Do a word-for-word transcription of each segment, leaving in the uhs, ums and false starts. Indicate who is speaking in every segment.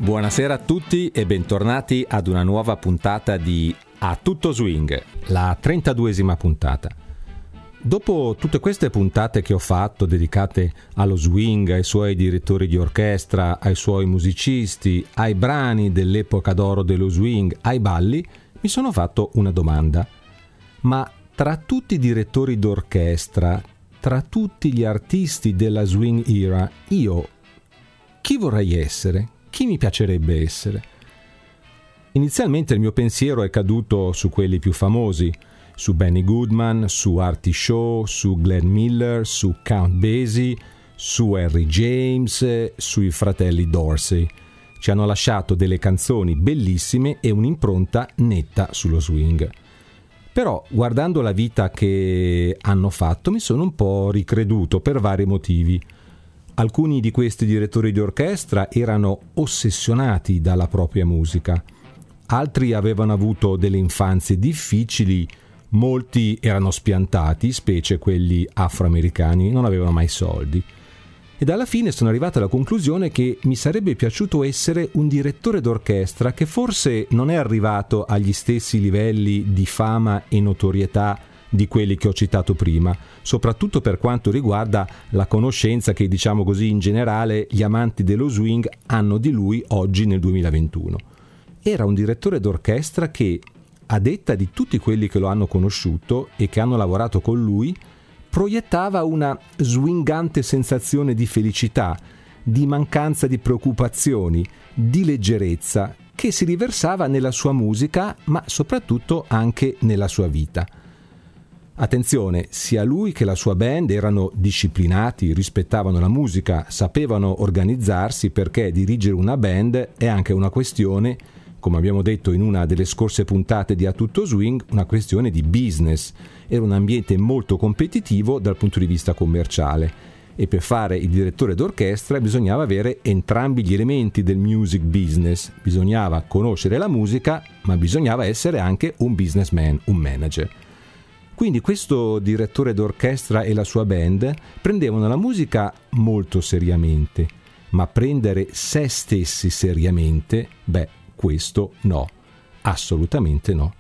Speaker 1: Buonasera a tutti e bentornati ad una nuova puntata di A Tutto Swing, la trentaduesima puntata. Dopo tutte queste puntate che ho fatto dedicate allo swing, ai suoi direttori di orchestra, ai suoi musicisti, ai brani dell'epoca d'oro dello swing, ai balli, mi sono fatto una domanda. Ma tra tutti i direttori d'orchestra, tra tutti gli artisti della swing era, io chi vorrei essere? Chi mi piacerebbe essere? Inizialmente il mio pensiero è caduto su quelli più famosi, su Benny Goodman, su Artie Shaw, su Glenn Miller, su Count Basie, su Harry James, sui fratelli Dorsey. Ci hanno lasciato delle canzoni bellissime e un'impronta netta sullo swing. Però, guardando la vita che hanno fatto, mi sono un po' ricreduto per vari motivi. Alcuni di questi direttori di orchestra erano ossessionati dalla propria musica. Altri avevano avuto delle infanzie difficili, molti erano spiantati, specie quelli afroamericani, non avevano mai soldi. Ed alla fine sono arrivato alla conclusione che mi sarebbe piaciuto essere un direttore d'orchestra che forse non è arrivato agli stessi livelli di fama e notorietà di quelli che ho citato prima, soprattutto per quanto riguarda la conoscenza che, diciamo così, in generale gli amanti dello swing hanno di lui oggi nel duemilaventuno. Era un direttore d'orchestra che, a detta di tutti quelli che lo hanno conosciuto e che hanno lavorato con lui, proiettava una swingante sensazione di felicità, di mancanza di preoccupazioni, di leggerezza, che si riversava nella sua musica, ma soprattutto anche nella sua vita. Attenzione, sia lui che la sua band erano disciplinati, rispettavano la musica, sapevano organizzarsi, perché dirigere una band è anche una questione, come abbiamo detto in una delle scorse puntate di A Tutto Swing, una questione di business. Era un ambiente molto competitivo dal punto di vista commerciale e per fare il direttore d'orchestra bisognava avere entrambi gli elementi del music business. Bisognava conoscere la musica, ma bisognava essere anche un businessman, un manager. Quindi questo direttore d'orchestra e la sua band prendevano la musica molto seriamente, ma prendere se stessi seriamente, beh, questo no, assolutamente no.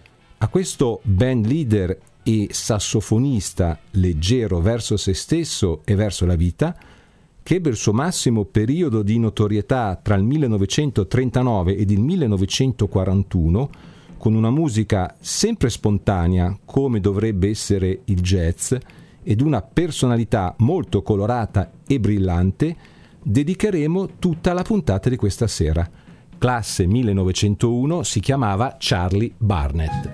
Speaker 1: A questo band leader e sassofonista leggero verso se stesso e verso la vita, che ebbe il suo massimo periodo di notorietà tra il millenovecentotrentanove ed il millenovecentoquarantuno, con una musica sempre spontanea, come dovrebbe essere il jazz, ed una personalità molto colorata e brillante, dedicheremo tutta la puntata di questa sera. Classe millenovecentouno, si chiamava Charlie Barnet.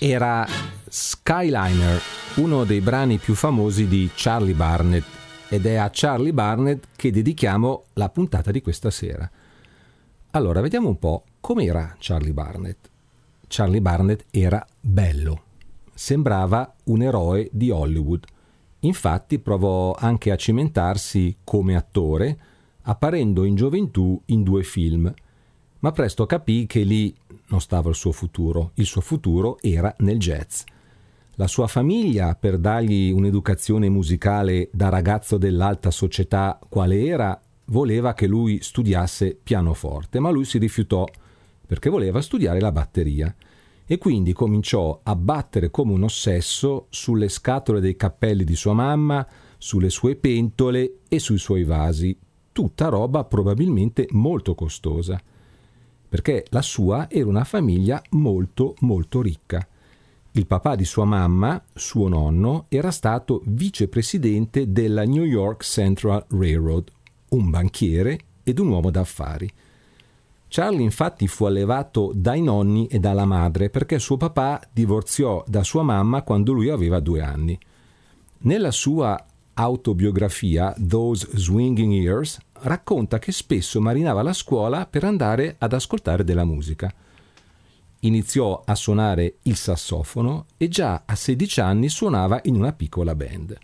Speaker 1: era Skyliner, uno dei brani più famosi di Charlie Barnet, ed è a Charlie Barnet che dedichiamo la puntata di questa sera. Allora, vediamo un po' com'era Charlie Barnet. Charlie Barnet era bello, sembrava un eroe di Hollywood. Infatti provò anche a cimentarsi come attore, apparendo in gioventù in due film, ma presto capì che lì non stava il suo futuro, il suo futuro era nel jazz. La sua famiglia, per dargli un'educazione musicale da ragazzo dell'alta società quale era, voleva che lui studiasse pianoforte, ma lui si rifiutò perché voleva studiare la batteria e quindi cominciò a battere come un ossesso sulle scatole dei cappelli di sua mamma, sulle sue pentole e sui suoi vasi, tutta roba probabilmente molto costosa, perché la sua era una famiglia molto molto ricca. Il papà di sua mamma, suo nonno, era stato vicepresidente della New York Central Railroad, un banchiere ed un uomo d'affari. Charlie infatti fu allevato dai nonni e dalla madre perché suo papà divorziò da sua mamma quando lui aveva due anni. Nella sua autobiografia Those Swinging Years racconta che spesso marinava la scuola per andare ad ascoltare della musica. Iniziò a suonare il sassofono e già a sedici anni suonava in una piccola band.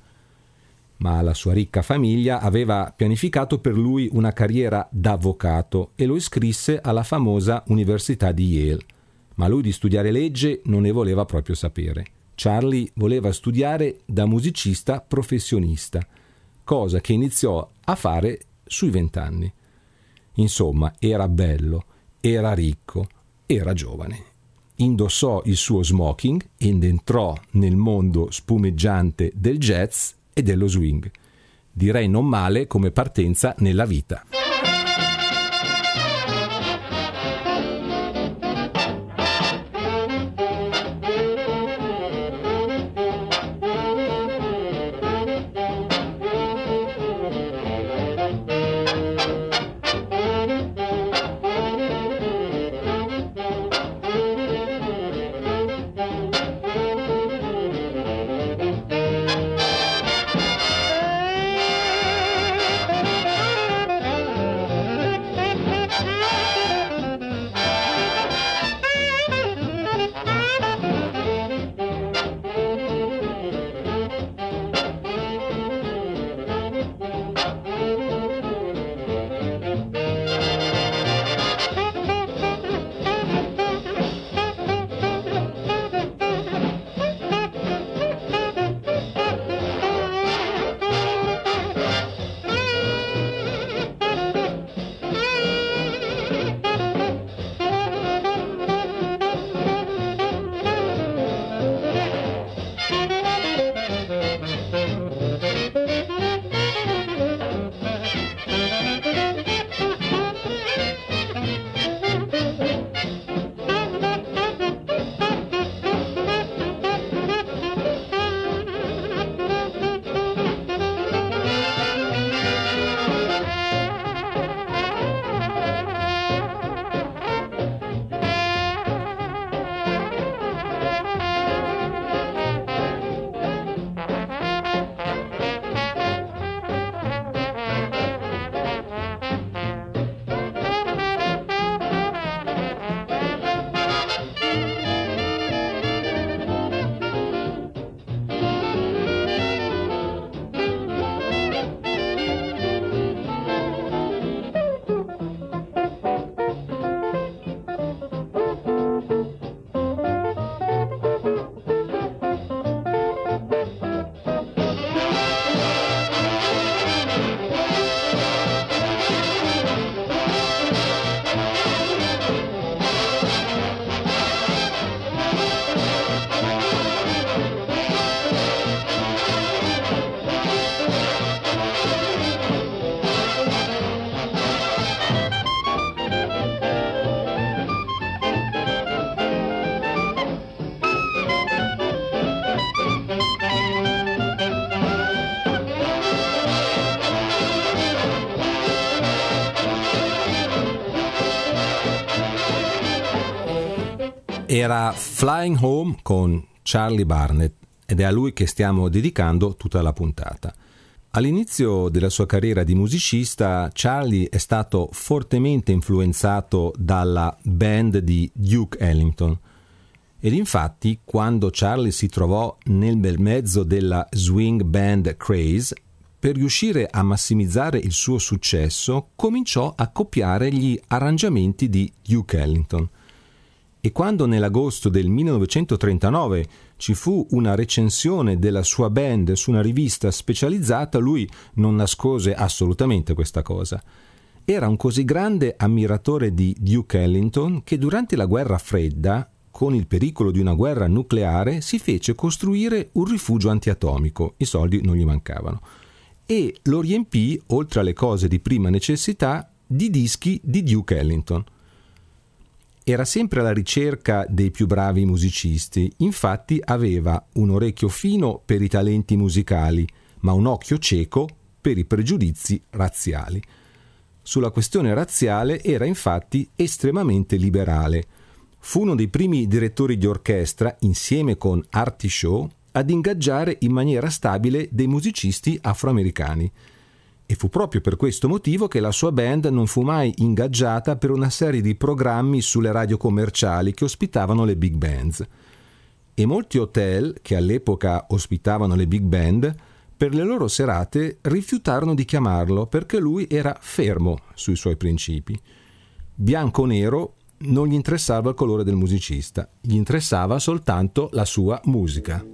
Speaker 1: Ma la sua ricca famiglia aveva pianificato per lui una carriera da avvocato e lo iscrisse alla famosa Università di Yale. Ma lui di studiare legge non ne voleva proprio sapere. Charlie voleva studiare da musicista professionista, cosa che iniziò a fare sui vent'anni. Insomma, era bello, era ricco, era giovane. Indossò il suo smoking ed entrò nel mondo spumeggiante del jazz e dello swing. Direi non male come partenza nella vita. Era Flying Home con Charlie Barnet ed è a lui che stiamo dedicando tutta la puntata. All'inizio della sua carriera di musicista, Charlie è stato fortemente influenzato dalla band di Duke Ellington. Ed infatti, quando Charlie si trovò nel bel mezzo della swing band craze, per riuscire a massimizzare il suo successo, cominciò a copiare gli arrangiamenti di Duke Ellington. E quando nell'agosto del millenovecentotrentanove ci fu una recensione della sua band su una rivista specializzata, lui non nascose assolutamente questa cosa. Era un così grande ammiratore di Duke Ellington che durante la guerra fredda, con il pericolo di una guerra nucleare, si fece costruire un rifugio antiatomico. I soldi non gli mancavano. E lo riempì, oltre alle cose di prima necessità, di dischi di Duke Ellington. Era sempre alla ricerca dei più bravi musicisti, infatti aveva un orecchio fino per i talenti musicali, ma un occhio cieco per i pregiudizi razziali. Sulla questione razziale era infatti estremamente liberale. Fu uno dei primi direttori di orchestra, insieme con Artie Shaw, ad ingaggiare in maniera stabile dei musicisti afroamericani. E fu proprio per questo motivo che la sua band non fu mai ingaggiata per una serie di programmi sulle radio commerciali che ospitavano le big bands. E molti hotel, che all'epoca ospitavano le big band, per le loro serate rifiutarono di chiamarlo perché lui era fermo sui suoi principi. Bianco o nero, non gli interessava il colore del musicista, gli interessava soltanto la sua musica.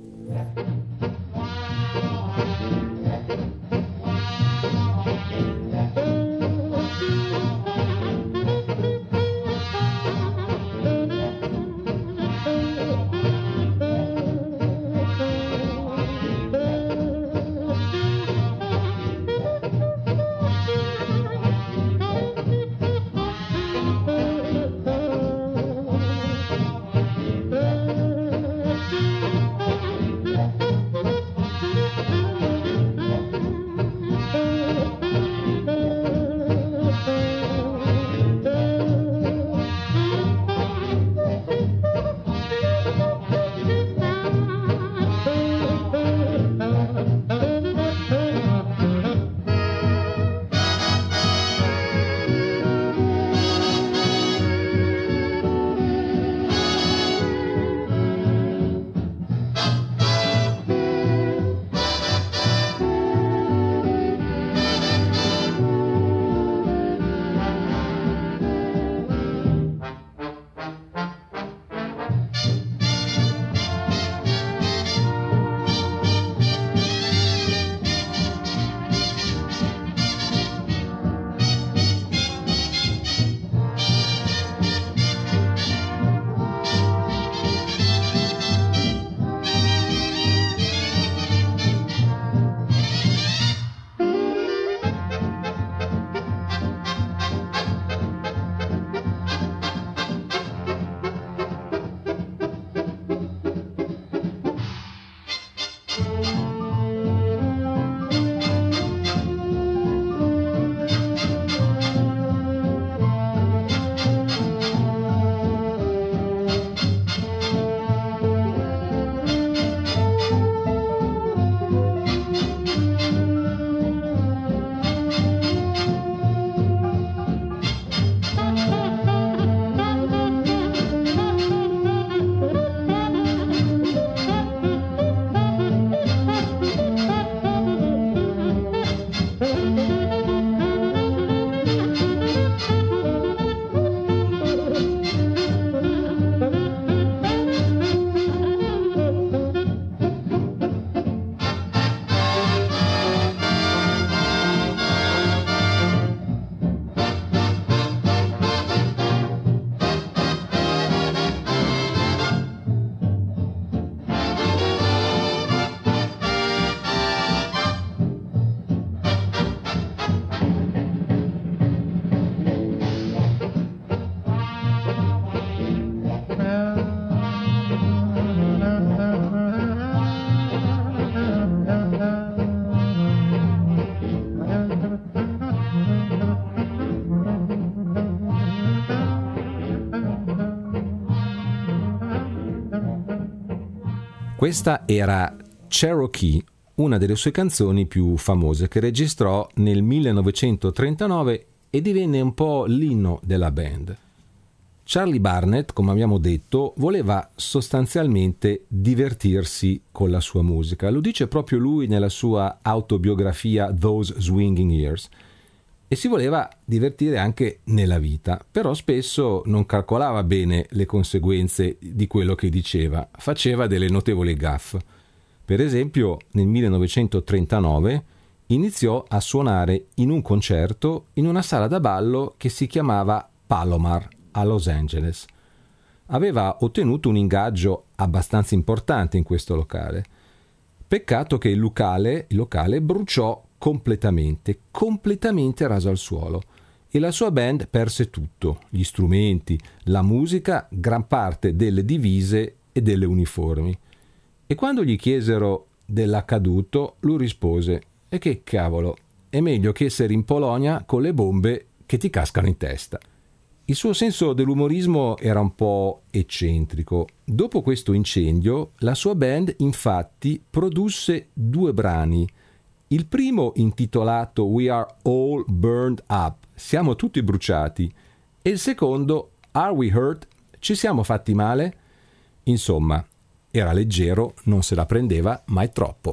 Speaker 1: Questa era Cherokee, una delle sue canzoni più famose che registrò nel millenovecentotrentanove e divenne un po' l'inno della band. Charlie Barnet, come abbiamo detto, voleva sostanzialmente divertirsi con la sua musica. Lo dice proprio lui nella sua autobiografia Those Swinging Years. E si voleva divertire anche nella vita, però spesso non calcolava bene le conseguenze di quello che diceva, faceva delle notevoli gaffe. Per esempio, nel millenovecentotrentanove iniziò a suonare in un concerto in una sala da ballo che si chiamava Palomar a Los Angeles. Aveva ottenuto un ingaggio abbastanza importante in questo locale. Peccato che il locale, il locale bruciò completamente, completamente raso al suolo e la sua band perse tutto, gli strumenti, la musica, gran parte delle divise e delle uniformi. E quando gli chiesero dell'accaduto, lui rispose: e che cavolo, è meglio che essere in Polonia con le bombe che ti cascano in testa. Il suo senso dell'umorismo era un po' eccentrico. Dopo questo incendio, la sua band infatti produsse due brani. Il primo intitolato We Are All Burned Up, siamo tutti bruciati, e il secondo Are We Hurt? Ci siamo fatti male? Insomma, era leggero, non se la prendeva mai troppo.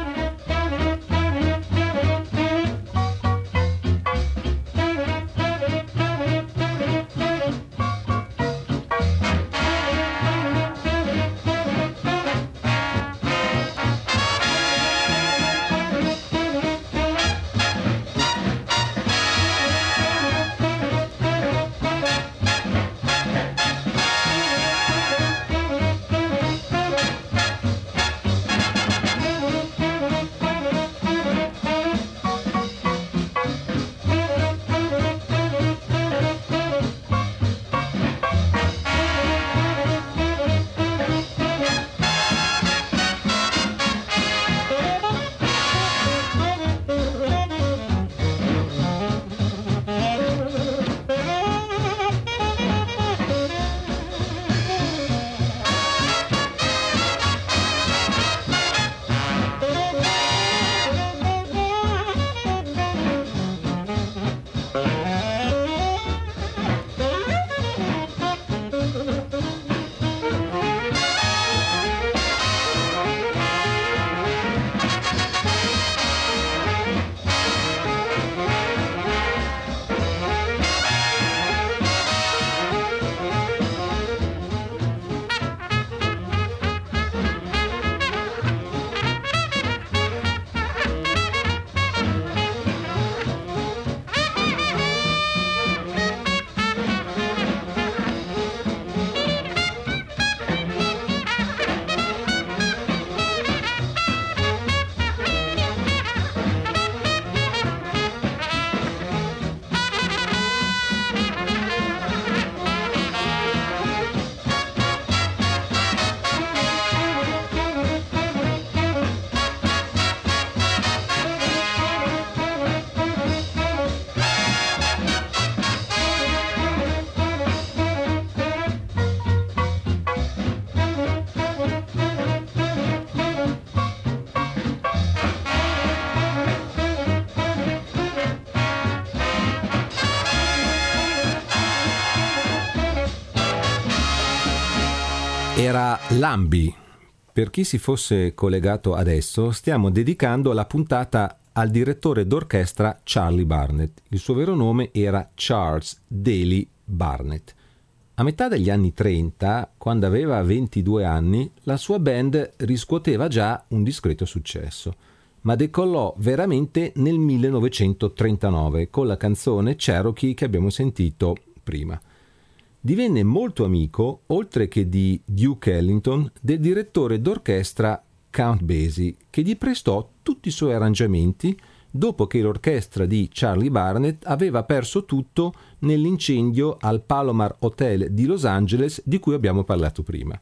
Speaker 1: Era Lambi. Per chi si fosse collegato adesso, stiamo dedicando la puntata al direttore d'orchestra Charlie Barnet. Il suo vero nome era Charles Daly Barnet. A metà degli anni trenta, quando aveva ventidue anni, la sua band riscuoteva già un discreto successo, ma decollò veramente nel millenovecentotrentanove con la canzone Cherokee che abbiamo sentito prima. Divenne molto amico, oltre che di Duke Ellington, del direttore d'orchestra Count Basie, che gli prestò tutti i suoi arrangiamenti dopo che l'orchestra di Charlie Barnet aveva perso tutto nell'incendio al Palomar Hotel di Los Angeles di cui abbiamo parlato prima.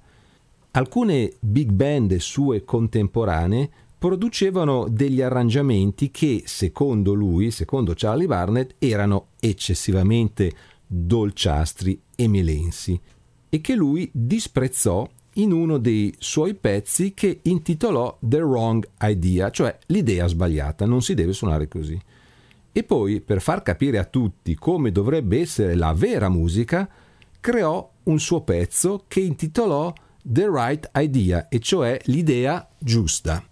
Speaker 1: Alcune big band sue contemporanee producevano degli arrangiamenti che, secondo lui, secondo Charlie Barnet, erano eccessivamente dolciastri e melensi e che lui disprezzò in uno dei suoi pezzi che intitolò The Wrong Idea, cioè l'idea sbagliata, non si deve suonare così. E poi, per far capire a tutti come dovrebbe essere la vera musica, creò un suo pezzo che intitolò The Right Idea, e cioè l'idea giusta.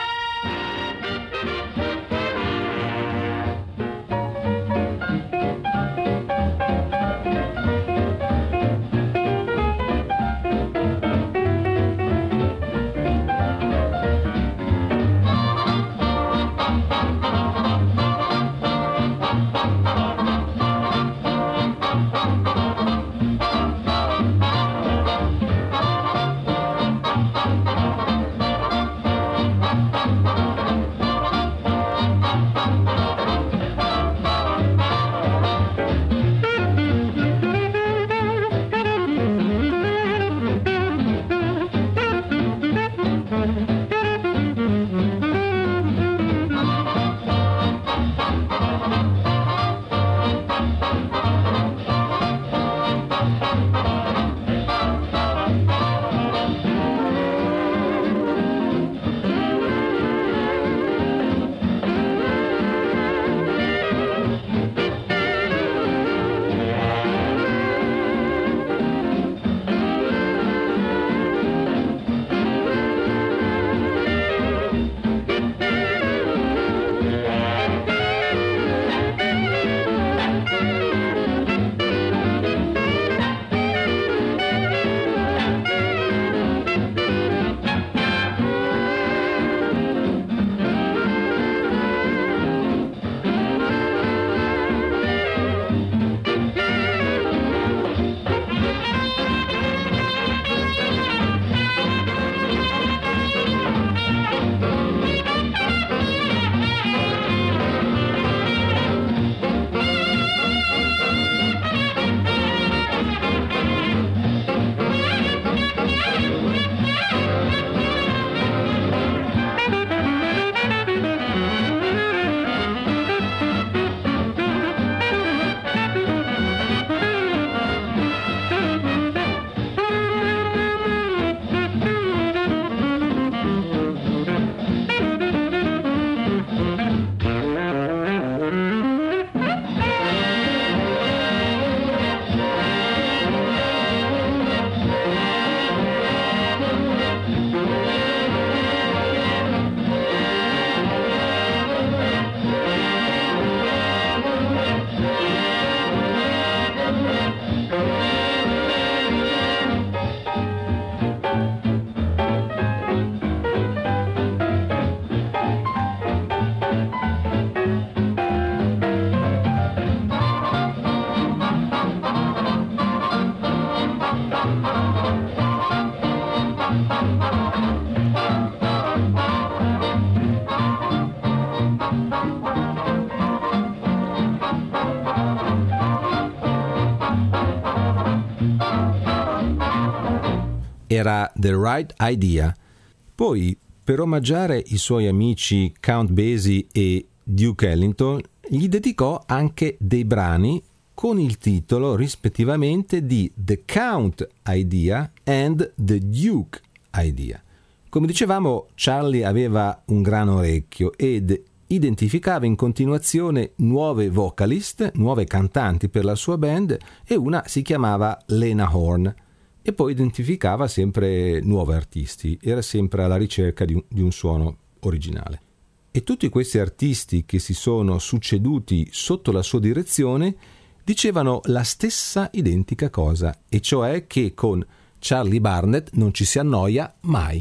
Speaker 1: Era The Right Idea. Poi, per omaggiare i suoi amici Count Basie e Duke Ellington, gli dedicò anche dei brani con il titolo rispettivamente di The Count Idea and The Duke Idea. Come dicevamo, Charlie aveva un gran orecchio ed identificava in continuazione nuove vocalist, nuove cantanti per la sua band, e una si chiamava Lena Horne. E poi identificava sempre nuovi artisti, era sempre alla ricerca di un, di un suono originale. E tutti questi artisti che si sono succeduti sotto la sua direzione dicevano la stessa identica cosa, e cioè che con Charlie Barnet non ci si annoia mai.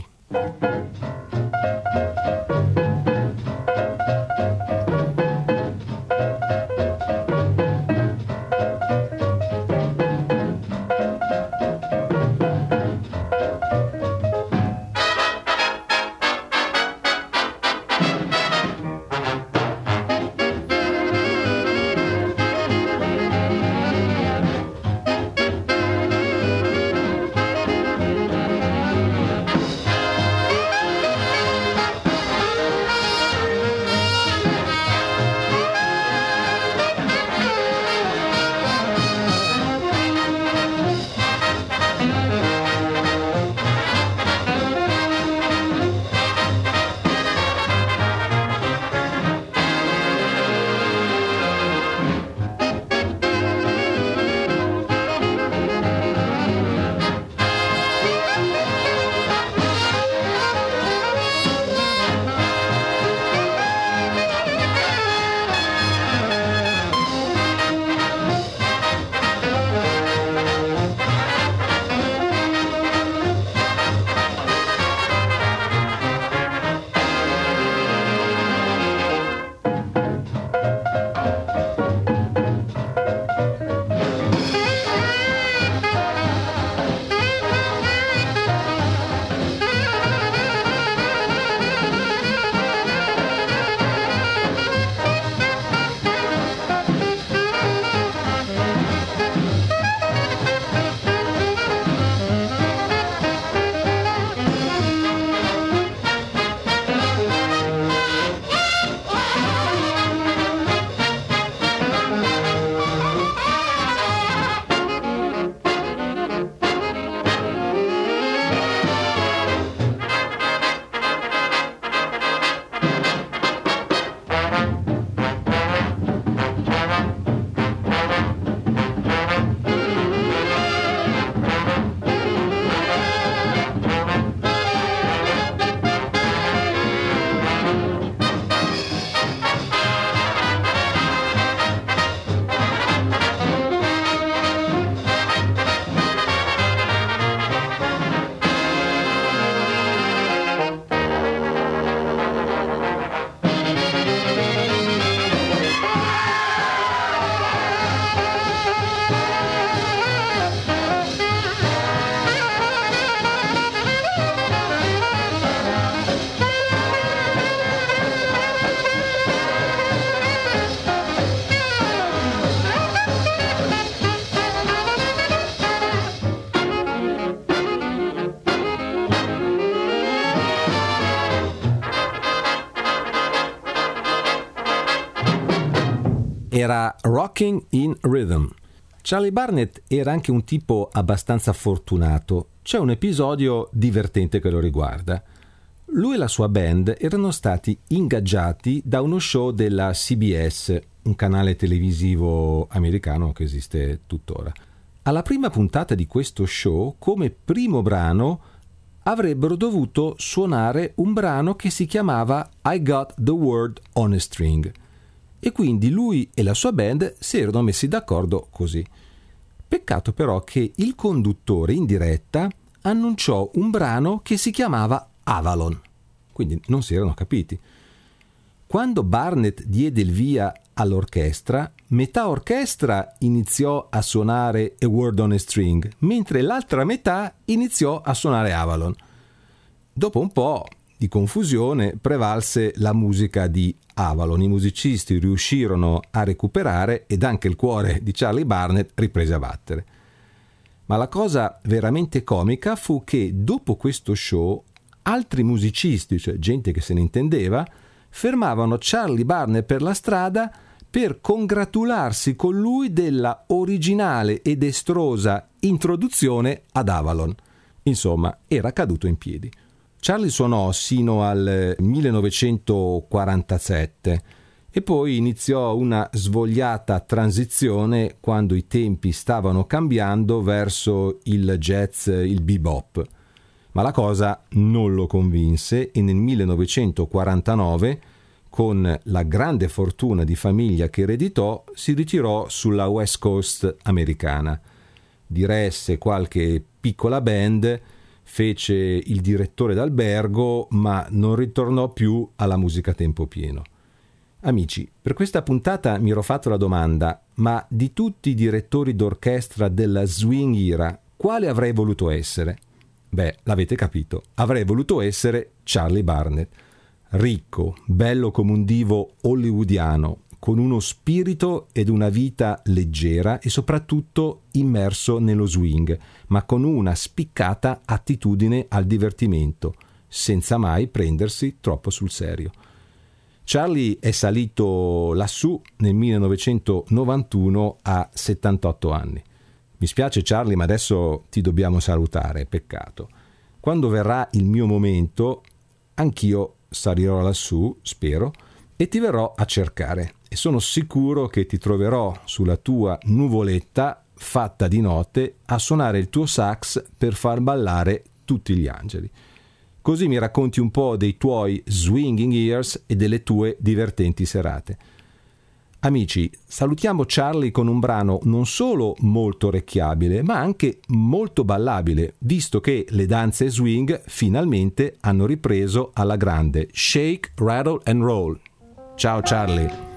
Speaker 1: era Rocking in Rhythm. Charlie Barnet era anche un tipo abbastanza fortunato. C'è un episodio divertente che lo riguarda. Lui e la sua band erano stati ingaggiati da uno show della C B S, un canale televisivo americano che esiste tuttora. Alla prima puntata di questo show, come primo brano, avrebbero dovuto suonare un brano che si chiamava I Got the Word on a String. E quindi lui e la sua band si erano messi d'accordo così. Peccato però che il conduttore in diretta annunciò un brano che si chiamava Avalon, quindi non si erano capiti. Quando Barnet diede il via all'orchestra, metà orchestra iniziò a suonare A Word on a String, mentre l'altra metà iniziò a suonare Avalon. Dopo un po' di confusione prevalse la musica di Avalon. I musicisti riuscirono a recuperare ed anche il cuore di Charlie Barnet riprese a battere. Ma la cosa veramente comica fu che dopo questo show altri musicisti, cioè gente che se ne intendeva, fermavano Charlie Barnet per la strada per congratularsi con lui della originale ed estrosa introduzione ad Avalon. Insomma, era caduto in piedi. Charlie suonò sino al millenovecentoquarantasette e poi iniziò una svogliata transizione quando i tempi stavano cambiando verso il jazz, il bebop. Ma la cosa non lo convinse e nel millenovecentoquarantanove, con la grande fortuna di famiglia che ereditò, si ritirò sulla West Coast americana. Diresse qualche piccola band, fece il direttore d'albergo, ma non ritornò più alla musica a tempo pieno. Amici, per questa puntata mi ero fatto la domanda, ma di tutti i direttori d'orchestra della swing era, quale avrei voluto essere? Beh, l'avete capito, avrei voluto essere Charlie Barnet. Ricco, bello come un divo hollywoodiano, con uno spirito ed una vita leggera e soprattutto immerso nello swing, ma con una spiccata attitudine al divertimento, senza mai prendersi troppo sul serio. Charlie è salito lassù nel millenovecentonovantuno a settantotto anni. Mi spiace Charlie, ma adesso ti dobbiamo salutare, peccato. Quando verrà il mio momento, anch'io salirò lassù, spero, e ti verrò a cercare. E sono sicuro che ti troverò sulla tua nuvoletta fatta di note a suonare il tuo sax per far ballare tutti gli angeli. Così mi racconti un po' dei tuoi swinging years e delle tue divertenti serate. Amici, salutiamo Charlie con un brano non solo molto orecchiabile, ma anche molto ballabile, visto che le danze swing finalmente hanno ripreso alla grande. Shake, rattle and roll. Ciao Charlie.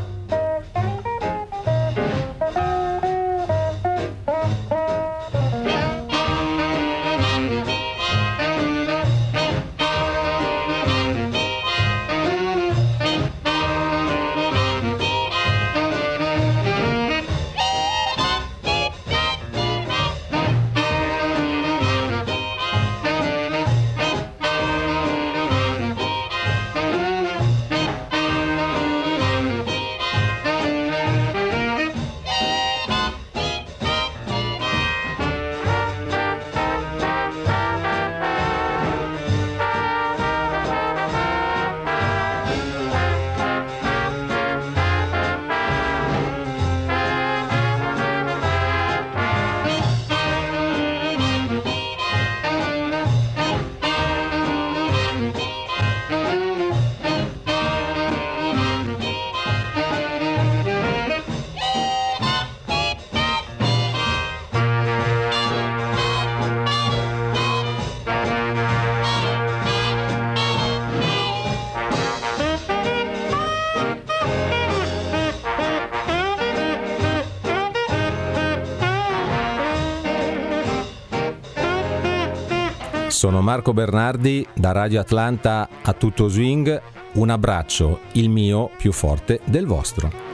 Speaker 1: Sono Marco Bernardi da Radio Atlanta a Tutto Swing. Un abbraccio, il mio più forte del vostro.